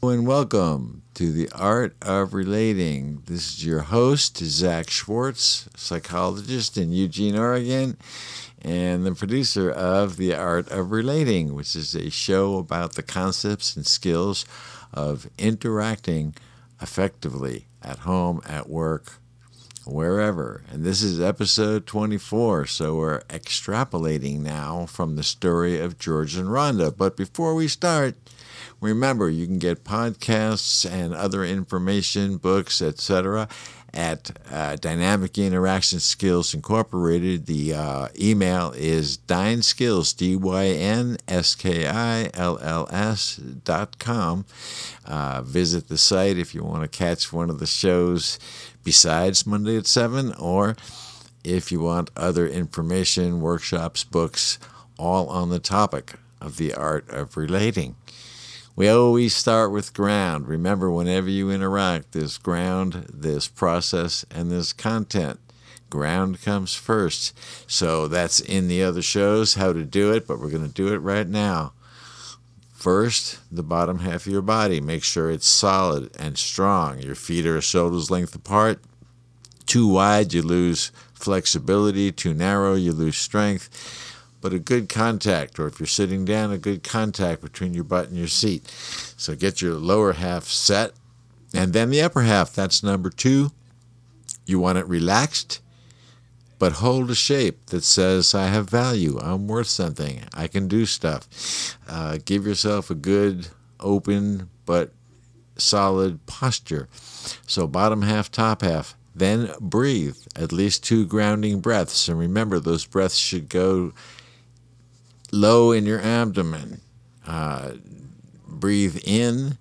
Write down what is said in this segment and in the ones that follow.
And welcome to the Art of Relating. This is your host, Zach Schwartz, psychologist in Eugene, Oregon, and the producer of The Art of Relating, which is a show about the concepts and skills of interacting effectively at home, at work, wherever. And this is episode 24, so we're extrapolating now from the story of George and Rhonda. But before we start, remember, you can get podcasts and other information, books, etc. at Dynamic Interaction Skills Incorporated. The email is dynskills, dynskills.com. Visit the site if you want to catch one of the shows besides Monday at 7, or if you want other information, workshops, books, all on the topic of the art of relating. We always start with ground. Remember, whenever you interact, there's ground, there's process, and there's content. Ground comes first. So that's in the other shows, how to do it, but we're going to do it right now. First, the bottom half of your body. Make sure it's solid and strong. Your feet are shoulders length apart. Too wide, you lose flexibility. Too narrow, you lose strength. But a good contact, or if you're sitting down, a good contact between your butt and your seat. So get your lower half set. And then the upper half, that's number 2. You want it relaxed, but hold a shape that says, I have value, I'm worth something, I can do stuff. Give yourself a good, open, but solid posture. So bottom half, top half. Then breathe, at least 2 grounding breaths. And remember, those breaths should go low in your abdomen. Breathe in,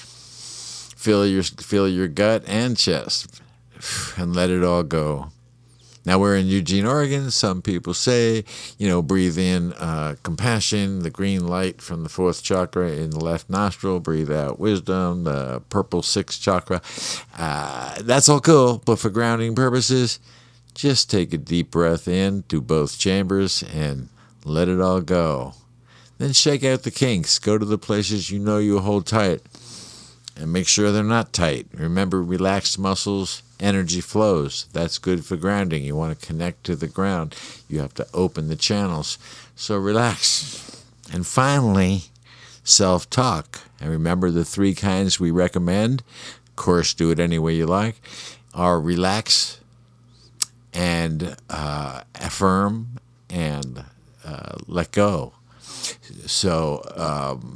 fill your gut and chest, and let it all go. Now we're in Eugene, Oregon. Some people say, breathe in compassion, the green light from the 4th chakra in the left nostril. Breathe out wisdom, the purple 6th chakra. That's all cool, but for grounding purposes, just take a deep breath in to both chambers and let it all go. Then shake out the kinks. Go to the places you know you hold tight and make sure they're not tight. Remember, relaxed muscles, energy flows. That's good for grounding. You want to connect to the ground. You have to open the channels. So relax. And finally, self-talk. And remember the 3 kinds we recommend. Of course, do it any way you like. Are relax and affirm and let go. So,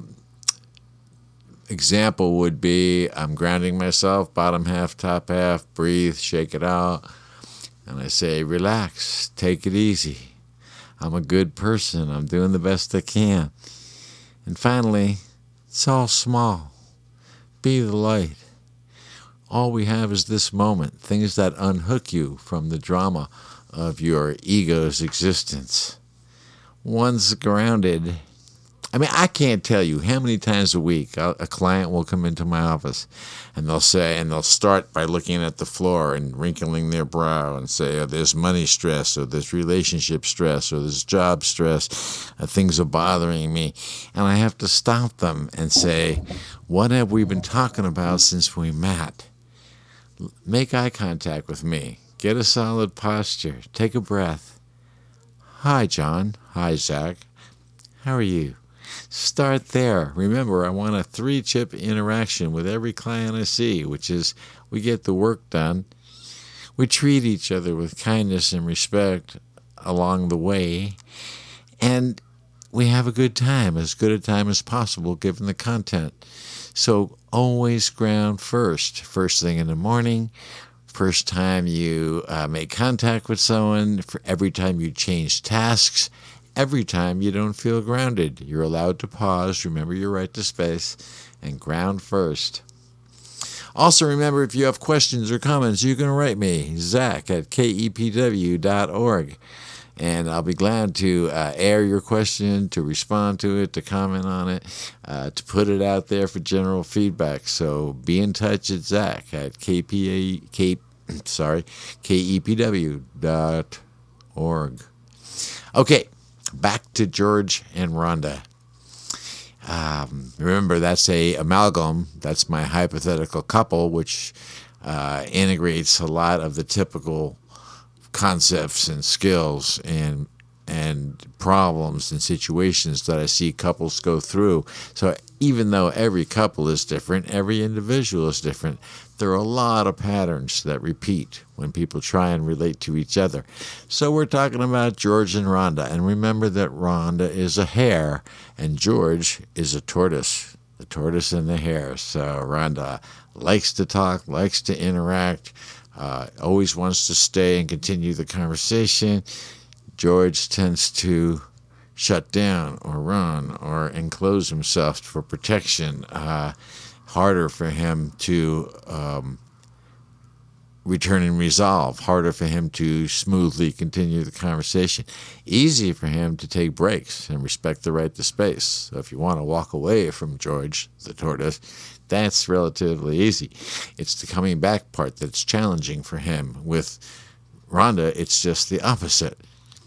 example would be, I'm grounding myself, bottom half, top half, breathe, shake it out. And I say, relax, take it easy. I'm a good person. I'm doing the best I can. And finally, it's all small. Be the light. All we have is this moment, things that unhook you from the drama of your ego's existence. Once grounded, I can't tell you how many times a week a client will come into my office and they'll start by looking at the floor and wrinkling their brow and say, there's money stress, or there's relationship stress, or there's job stress, things are bothering me. And I have to stop them and say, what have we been talking about since we met? Make eye contact with me. Get a solid posture. Take a breath. Hi, John. Hi, Zach. How are you? Start there. Remember, I want a 3-chip interaction with every client I see, which is we get the work done. We treat each other with kindness and respect along the way, and we have a good time, as good a time as possible given the content. So always ground first. First thing in the morning, first time you make contact with someone, for every time you change tasks, every time you don't feel grounded. You're allowed to pause, remember your right to space, and ground first. Also remember, if you have questions or comments, you can write me, Zach at kepw.org. And I'll be glad to air your question, to respond to it, to comment on it, to put it out there for general feedback. So be in touch at Zach at kepw.org. Okay, back to George and Rhonda. Remember, that's a amalgam. That's my hypothetical couple, which integrates a lot of the typical concepts and skills and problems and situations that I see couples go through. So even though every couple is different, every individual is different, there are a lot of patterns that repeat when people try and relate to each other. So we're talking about George and Rhonda. And remember that Rhonda is a hare and George is a tortoise. The tortoise and the hare. So Rhonda likes to talk, likes to interact, always wants to stay and continue the conversation. George tends to shut down or run or enclose himself for protection. Harder for him to return and resolve. Harder for him to smoothly continue the conversation. Easy for him to take breaks and respect the right to space. So if you want to walk away from George, the tortoise, that's relatively easy. It's the coming back part that's challenging for him. With Rhonda, it's just the opposite.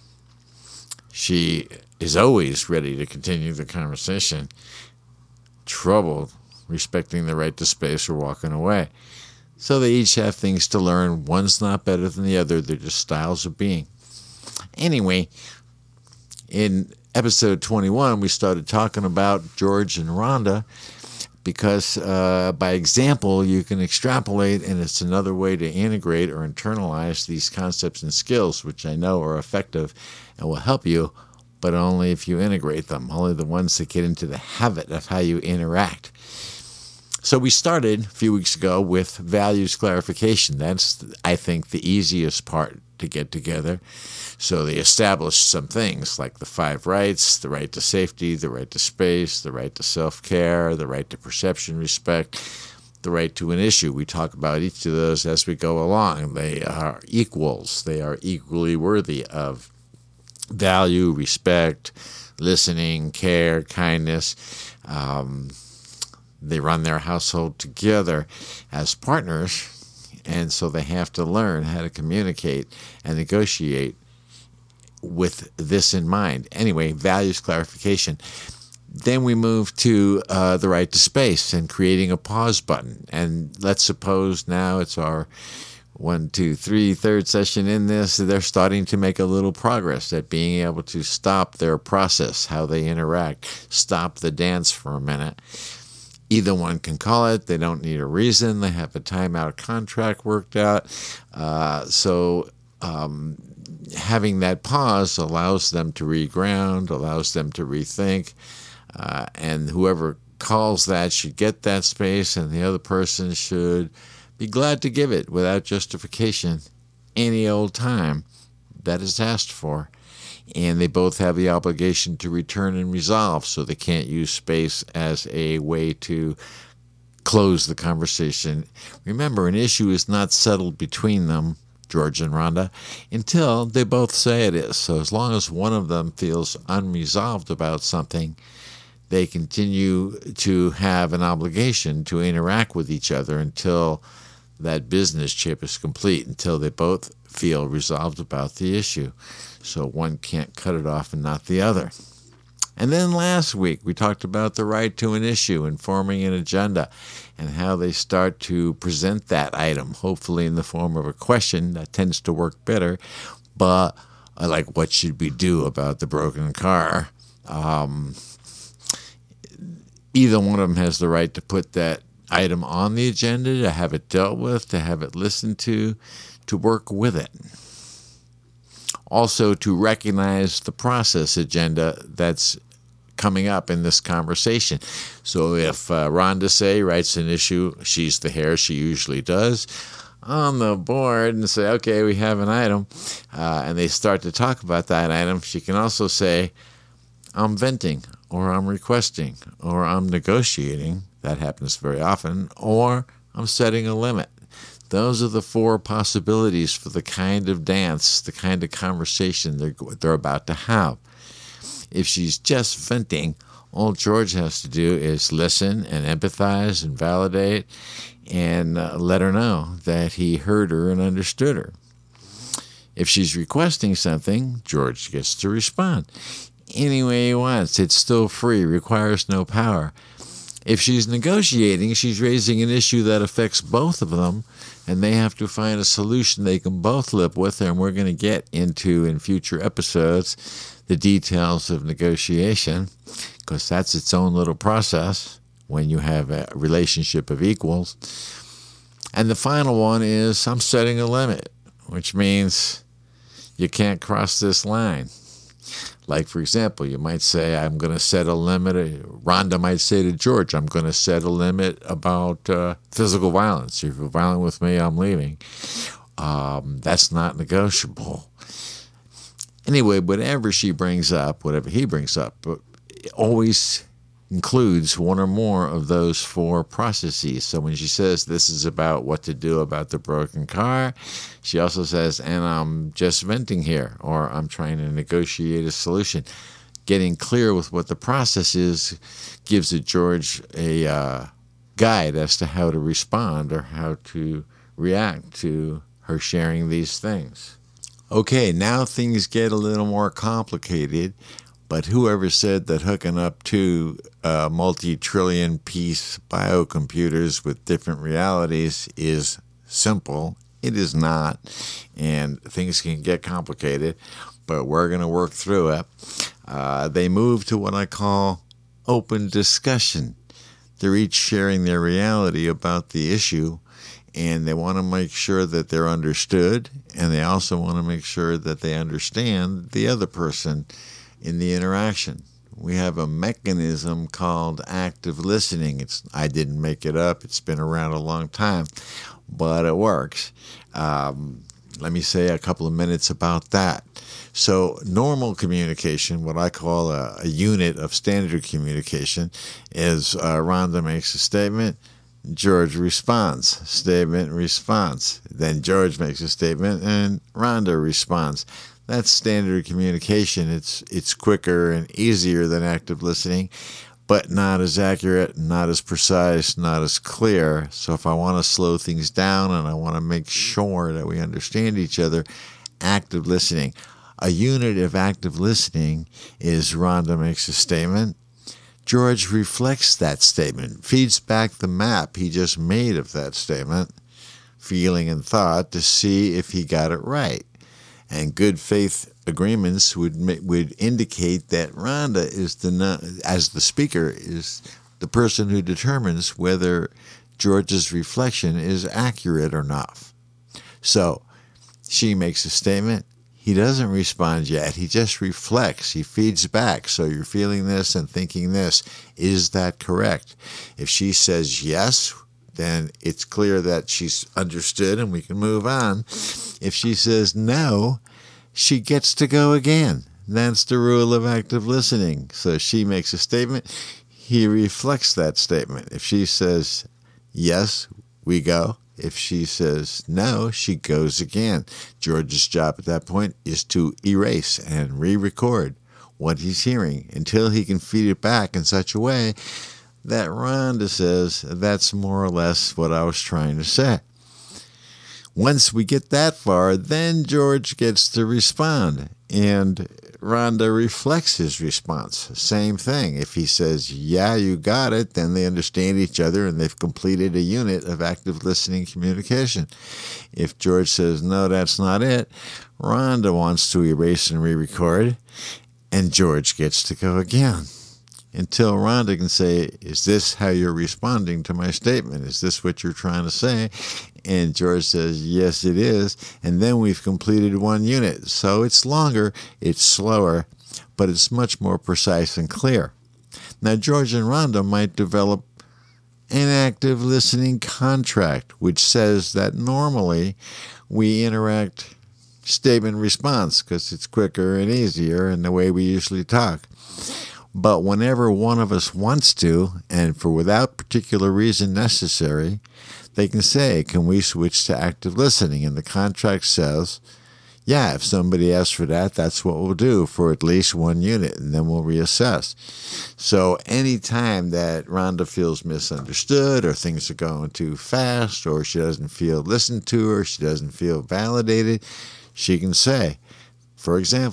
She is always ready to continue the conversation, troubled, respecting the right to space or walking away. So they each have things to learn. One's not better than the other. They're just styles of being. Anyway, in episode 21, we started talking about George and Rhonda because by example, you can extrapolate, and it's another way to integrate or internalize these concepts and skills, which I know are effective and will help you, but only if you integrate them, only the ones that get into the habit of how you interact. So we started a few weeks ago with values clarification. That's, I think, the easiest part to get together. So they established some things like the 5 rights, the right to safety, the right to space, the right to self-care, the right to perception respect, the right to an issue. We talk about each of those as we go along. They are equals. They are equally worthy of value, respect, listening, care, kindness. They run their household together as partners, and so they have to learn how to communicate and negotiate with this in mind. Anyway, values clarification. Then we move to the right to space and creating a pause button. And let's suppose now it's our 1, 2, 3, third session in this. They're starting to make a little progress at being able to stop their process, how they interact, stop the dance for a minute. Either one can call it. They don't need a reason. They have a timeout contract worked out. So having that pause allows them to reground, allows them to rethink. And whoever calls that should get that space, and the other person should be glad to give it without justification any old time that is asked for. And they both have the obligation to return and resolve, so they can't use space as a way to close the conversation. Remember, an issue is not settled between them, George and Rhonda, until they both say it is. So as long as one of them feels unresolved about something, they continue to have an obligation to interact with each other until that business trip is complete, until they both feel resolved about the issue. So one can't cut it off and not the other. And then last week, we talked about the right to an issue and forming an agenda and how they start to present that item, hopefully in the form of a question. That tends to work better. But like, what should we do about the broken car? Either one of them has the right to put that item on the agenda, to have it dealt with, to have it listened to work with it. Also, to recognize the process agenda that's coming up in this conversation. So if Rhonda, say, writes an issue, she's the hare, she usually does, on the board and say, okay, we have an item, and they start to talk about that item, she can also say, I'm venting, or I'm requesting, or I'm negotiating. That happens very often. Or I'm setting a limit. Those are the 4 possibilities for the kind of dance, the kind of conversation they're about to have. If she's just venting, all George has to do is listen and empathize and validate and let her know that he heard her and understood her. If she's requesting something, George gets to respond. any way he wants. It's still free, requires no power. If she's negotiating, she's raising an issue that affects both of them, and they have to find a solution they can both live with, and we're going to get into in future episodes the details of negotiation, because that's its own little process when you have a relationship of equals. And the final one is I'm setting a limit, which means you can't cross this line. Like, for example, you might say, I'm going to set a limit. Rhonda might say to George, I'm going to set a limit about physical violence. If you're violent with me, I'm leaving. That's not negotiable. Anyway, whatever she brings up, whatever he brings up, it always includes one or more of those four processes. So when she says this is about what to do about the broken car, she also says, and I'm just venting here, or I'm trying to negotiate a solution. Getting clear with what the process is gives George a guide as to how to respond or how to react to her sharing these things. Okay, now things get a little more complicated. But whoever said that hooking up two multi-trillion piece biocomputers with different realities is simple? It is not, and things can get complicated, but we're going to work through it. They move to what I call open discussion. They're each sharing their reality about the issue, and they want to make sure that they're understood, and they also want to make sure that they understand the other person in the interaction. We have a mechanism called active listening. I didn't make it up. It's been around a long time, but it works. Let me say a couple of minutes about that. So normal communication, what I call a unit of standard communication, is Rhonda makes a statement, George responds, statement, response. Then George makes a statement and Rhonda responds. That's standard communication. It's quicker and easier than active listening, but not as accurate, not as precise, not as clear. So if I want to slow things down and I want to make sure that we understand each other, active listening. A unit of active listening is Rhonda makes a statement. George reflects that statement, feeds back the map he just made of that statement, feeling and thought, to see if he got it right. And good faith agreements would indicate that Rhonda is as the speaker, is the person who determines whether George's reflection is accurate or not. So she makes a statement. He doesn't respond yet. He just reflects. He feeds back. So you're feeling this and thinking this. Is that correct? If she says yes, then it's clear that she's understood and we can move on. If she says no, she gets to go again. That's the rule of active listening. So she makes a statement. He reflects that statement. If she says yes, we go. If she says no, she goes again. George's job at that point is to erase and re-record what he's hearing until he can feed it back in such a way that Rhonda says, that's more or less what I was trying to say. Once we get that far, then George gets to respond, and Rhonda reflects his response. Same thing. If he says, yeah, you got it, then they understand each other and they've completed a unit of active listening communication. If George says, no, that's not it, Rhonda wants to erase and re-record, and George gets to go again. Until Rhonda can say, is this how you're responding to my statement? Is this what you're trying to say? And George says, yes, it is. And then we've completed one unit. So it's longer, it's slower, but it's much more precise and clear. Now, George and Rhonda might develop an active listening contract, which says that normally we interact statement response because it's quicker and easier and the way we usually talk. But whenever one of us wants to, and for without particular reason necessary, they can say, can we switch to active listening? And the contract says, yeah, if somebody asks for that, that's what we'll do for at least one unit, and then we'll reassess. So any time that Rhonda feels misunderstood or things are going too fast or she doesn't feel listened to or she doesn't feel validated, she can say, for example,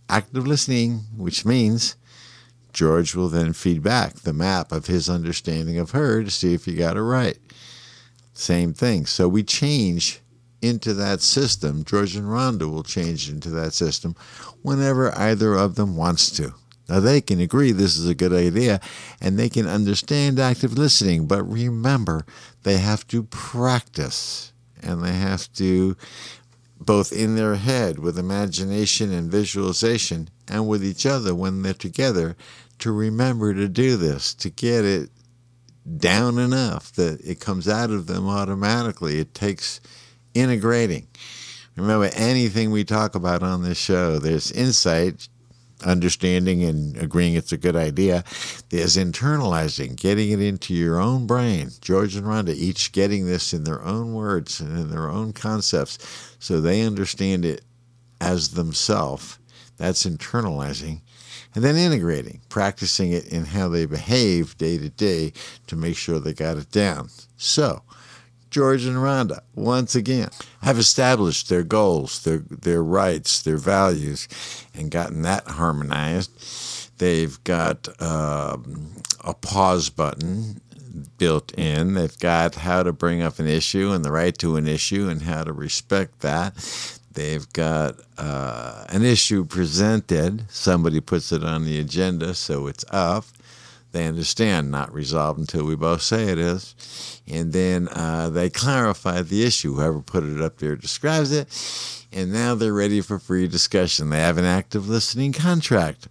active listening, which means George will then feed back the map of his understanding of her to see if he got it right. Same thing. So we change into that system. George and Rhonda will change into that system whenever either of them wants to. Now, they can agree this is a good idea, and they can understand active listening, but remember, they have to practice, and they have to, both in their head with imagination and visualization, and with each other when they're together, to remember to do this, to get it down enough that it comes out of them automatically. It takes integrating. Remember, anything we talk about on this show, there's insight, understanding and agreeing it's a good idea. There's internalizing, getting it into your own brain. George and Rhonda each getting this in their own words and in their own concepts so they understand it as themselves. That's internalizing. And then integrating, practicing it in how they behave day to day to make sure they got it down. So, George and Rhonda, once again, have established their goals, their rights, their values, and gotten that harmonized. They've got a pause button built in. They've got how to bring up an issue and the right to an issue and how to respect that. They've got an issue presented. Somebody puts it on the agenda, so it's up. They understand, not resolved until we both say it is. And then they clarify the issue. Whoever put it up there describes it. And now they're ready for free discussion. They have an active listening contract.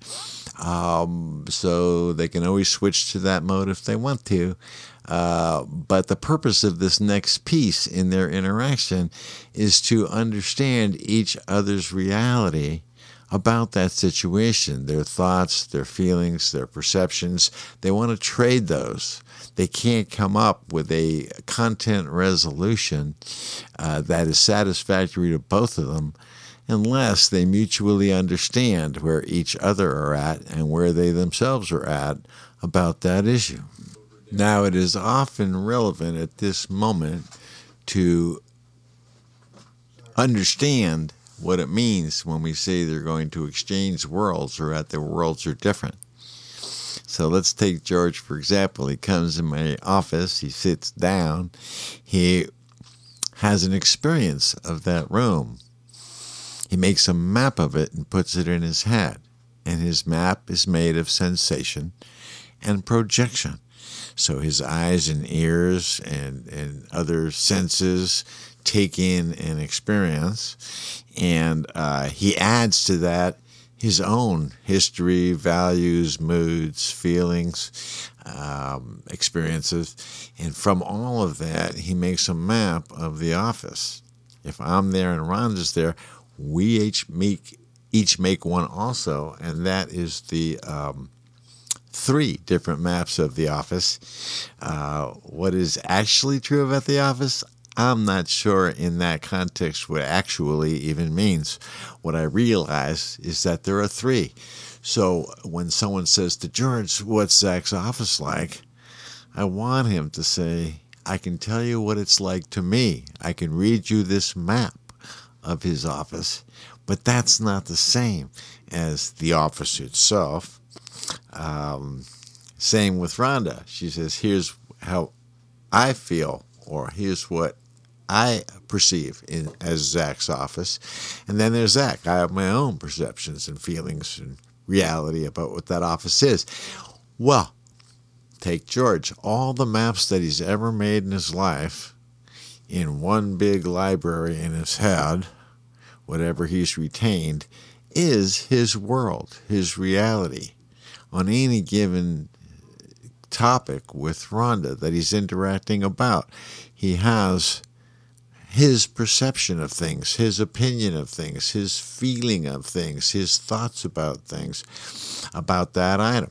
So they can always switch to that mode if they want to. But the purpose of this next piece in their interaction is to understand each other's reality about that situation, their thoughts, their feelings, their perceptions. They want to trade those. They can't come up with a content resolution that is satisfactory to both of them unless they mutually understand where each other are at and where they themselves are at about that issue. Now, it is often relevant at this moment to understand what it means when we say they're going to exchange worlds or that their worlds are different. So let's take George, for example. He comes in my office, he sits down, he has an experience of that room. He makes a map of it and puts it in his head. And his map is made of sensation and projection. So his eyes and ears and other senses take in an experience, and he adds to that his own history, values, moods, feelings, experiences, and from all of that, he makes a map of the office. If I'm there and Rhonda's there, we each make one also, and that is the 3 different maps of the office. What is actually true about the office, I'm not sure in that context what actually even means. What I realize is that there are 3. So when someone says to George, what's Zach's office like? I want him to say, I can tell you what it's like to me. I can read you this map of his office, but that's not the same as the office itself. Same with Rhonda. She says, here's how I feel, or here's what I perceive as Zach's office. And then there's Zach. I have my own perceptions and feelings and reality about what that office is. Well, take George. All the maps that he's ever made in his life in one big library in his head, whatever he's retained, is his world, his reality. On any given topic with Rhonda that he's interacting about, he has his perception of things, his opinion of things, his feeling of things, his thoughts about things, about that item.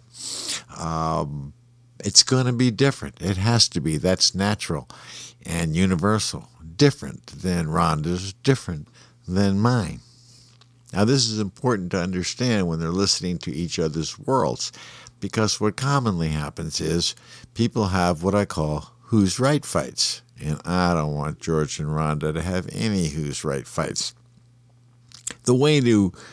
It's going to be different. It has to be. That's natural and universal. Different than Rhonda's, different than mine. Now, this is important to understand when they're listening to each other's worlds, because what commonly happens is people have what I call who's right fights. And I don't want George and Rhonda to have any who's right fights. The way to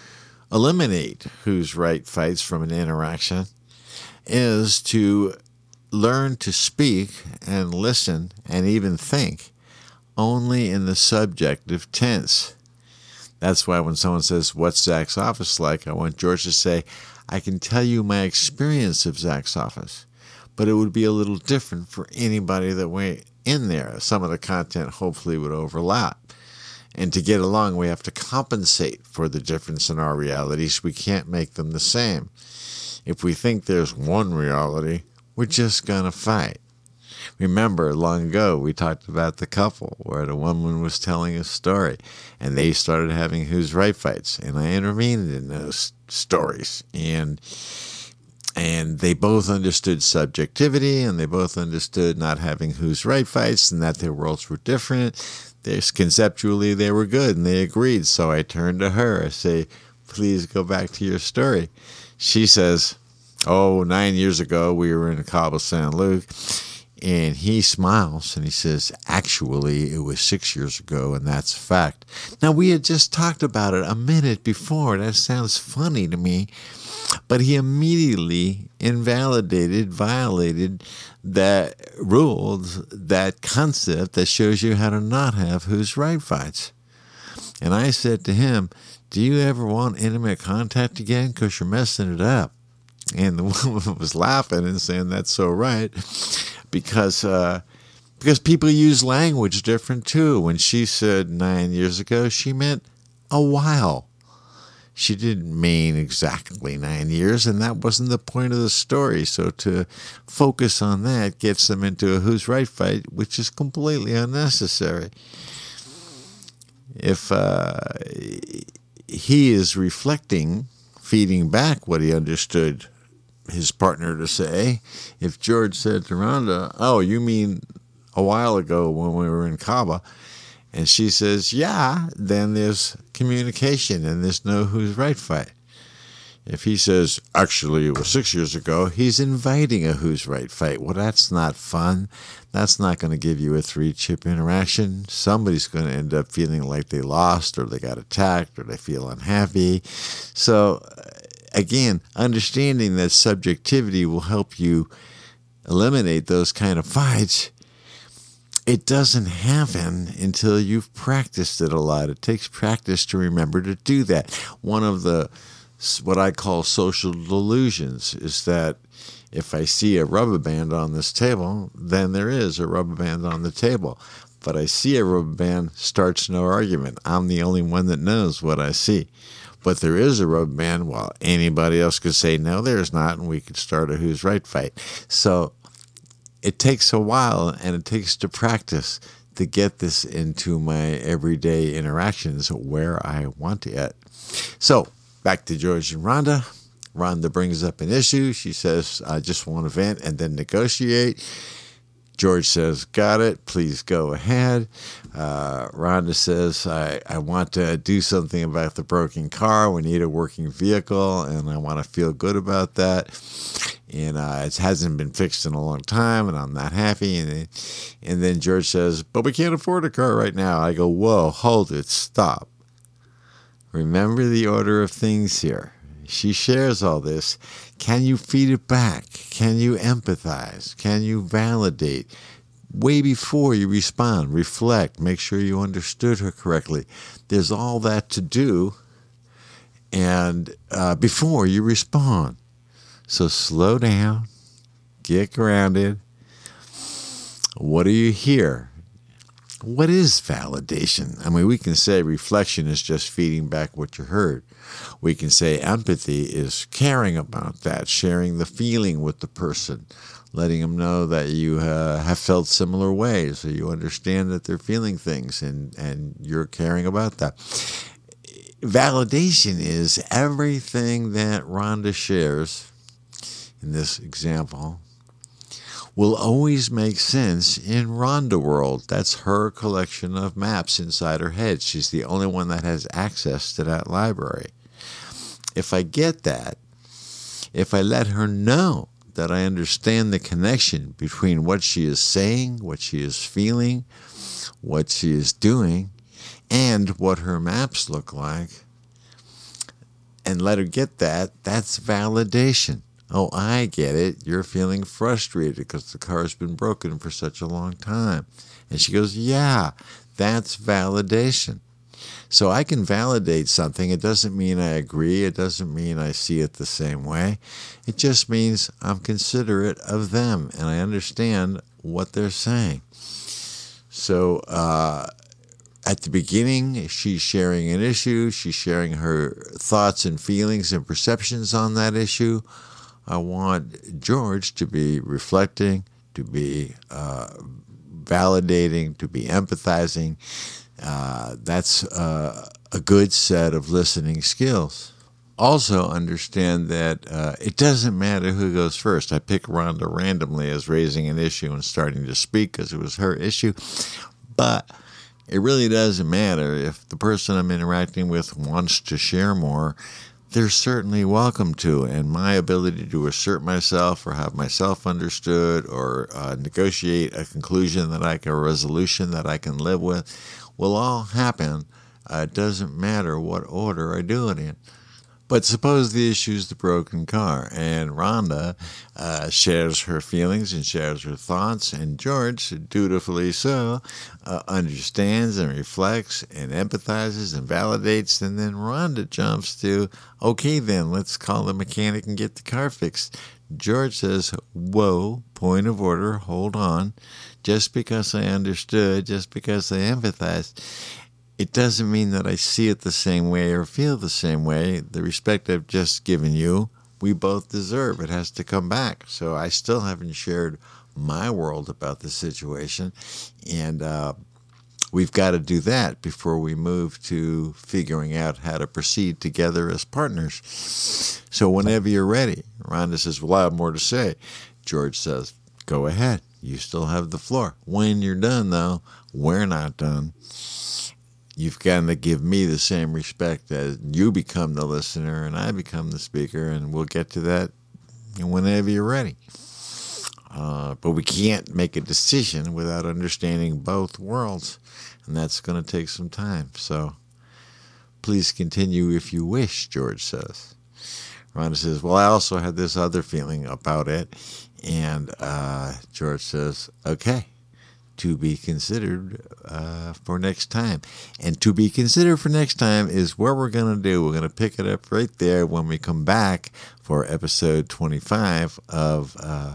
eliminate who's right fights from an interaction is to learn to speak and listen and even think only in the subjective tense. That's why when someone says, "What's Zach's office like?" I want George to say, "I can tell you my experience of Zach's office, but it would be a little different for anybody that went in there." Some of the content hopefully would overlap. And to get along, we have to compensate for the difference in our realities. We can't make them the same. If we think there's one reality, we're just going to fight. Remember, long ago, we talked about the couple where the woman was telling a story and they started having who's right fights. And I intervened in those stories. And they both understood subjectivity, and they both understood not having who's right fights and that their worlds were different. Conceptually, they were good, and they agreed. So I turned to her. I say, "Please go back to your story." She says, 9 years ago, we were in Cabo San Luke. And he smiles and he says, "Actually, it was 6 years ago, and that's a fact." Now, we had just talked about it a minute before. That sounds funny to me. But he immediately violated that rule, that concept that shows you how to not have who's right fights. And I said to him, "Do you ever want intimate contact again? Because you're messing it up." And the woman was laughing and saying, "That's so right." Because people use language different too. When she said 9 years ago, she meant a while. She didn't mean exactly 9 years, and that wasn't the point of the story. So to focus on that gets them into a who's right fight, which is completely unnecessary. If he is reflecting, feeding back what he understood his partner to say, if George said to Rhonda, "Oh, you mean a while ago when we were in Cabo?" And she says, "Yeah," then there's communication and there's no who's right fight. If he says, "Actually, it was 6 years ago," he's inviting a who's right fight. Well, that's not fun. That's not going to give you a 3-chip interaction. Somebody's going to end up feeling like they lost, or they got attacked, or they feel unhappy. So again, understanding that subjectivity will help you eliminate those kind of fights. It doesn't happen until you've practiced it a lot. It takes practice to remember to do that. One of the, what I call social delusions, is that if I see a rubber band on this table, then there is a rubber band on the table. But I see a rubber band starts no argument. I'm the only one that knows what I see. But there is a rubber band, while anybody else could say, "No, there's not," and we could start a who's right fight. So it takes a while, and it takes to practice to get this into my everyday interactions where I want it. So back to George and Rhonda. Rhonda brings up an issue. She says, "I just want to vent and then negotiate." George says, "Got it. Please go ahead." Rhonda says, I want to do something about the broken car. We need a working vehicle, and I want to feel good about that. And it hasn't been fixed in a long time, and I'm not happy." And then George says, "But we can't afford a car right now." I go, "Whoa, hold it, stop. Remember the order of things here." She shares all this. Can you feed it back? Can you empathize? Can you validate? Way before you respond, reflect, make sure you understood her correctly. There's all that to do, and before you respond. So slow down, get grounded. What do you hear? What is validation? I mean, we can say reflection is just feeding back what you heard. We can say empathy is caring about that, sharing the feeling with the person, letting them know that you have felt similar ways, so you understand that they're feeling things, and you're caring about that. Validation is everything that Rhonda shares in this example will always make sense in Rhonda World. That's her collection of maps inside her head. She's the only one that has access to that library. If I get that, if I let her know that I understand the connection between what she is saying, what she is feeling, what she is doing, and what her maps look like, and let her get that. That's validation. Oh, I get it. You're feeling frustrated because the car's been broken for such a long time. And she goes, yeah, that's validation. So I can validate something. It doesn't mean I agree. It doesn't mean I see it the same way. It just means I'm considerate of them and I understand what they're saying. So at the beginning, she's sharing an issue. She's sharing her thoughts and feelings and perceptions on that issue. I want George to be reflecting, to be validating, to be empathizing. That's a good set of listening skills. Also understand that it doesn't matter who goes first. I pick Rhonda randomly as raising an issue and starting to speak because it was her issue. But it really doesn't matter if the person I'm interacting with wants to share more. They're certainly welcome to, and my ability to assert myself or have myself understood or negotiate a conclusion that a resolution that I can live with will all happen. It doesn't matter what order I do it in. But suppose the issue is the broken car, and Rhonda shares her feelings and shares her thoughts, and George, dutifully so, understands and reflects and empathizes and validates, and then Rhonda jumps to, okay then, let's call the mechanic and get the car fixed. George says, whoa, point of order, hold on. Just because I understood, just because I empathized, it doesn't mean that I see it the same way or feel the same way. The respect I've just given you, we both deserve. It has to come back. So I still haven't shared my world about the situation. And we've got to do that before we move to figuring out how to proceed together as partners. So whenever you're ready, Rhonda says, well, I have more to say. George says, go ahead. You still have the floor. When you're done, though, we're not done. You've got to give me the same respect as you become the listener and I become the speaker, and we'll get to that whenever you're ready. But we can't make a decision without understanding both worlds, and that's going to take some time. So please continue if you wish, George says. Rhonda says, well, I also had this other feeling about it, and George says, okay. To be considered for next time. And to be considered for next time is what we're going to do. We're going to pick it up right there when we come back for episode 25 of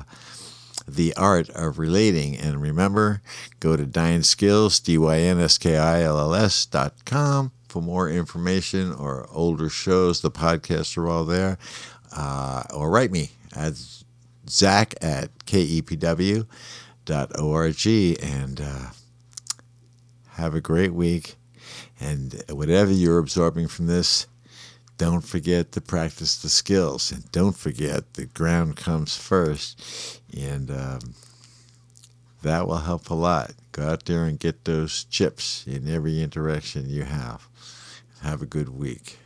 The Art of Relating. And remember, go to DynSkills, DynSkills.com for more information or older shows. The podcasts are all there. Or write me at Zach@KEPW.org, and have a great week. And whatever you're absorbing from this, don't forget to practice the skills, and don't forget the ground comes first, and that will help a lot. Go out there and get those chips in every interaction you have. Have a good week.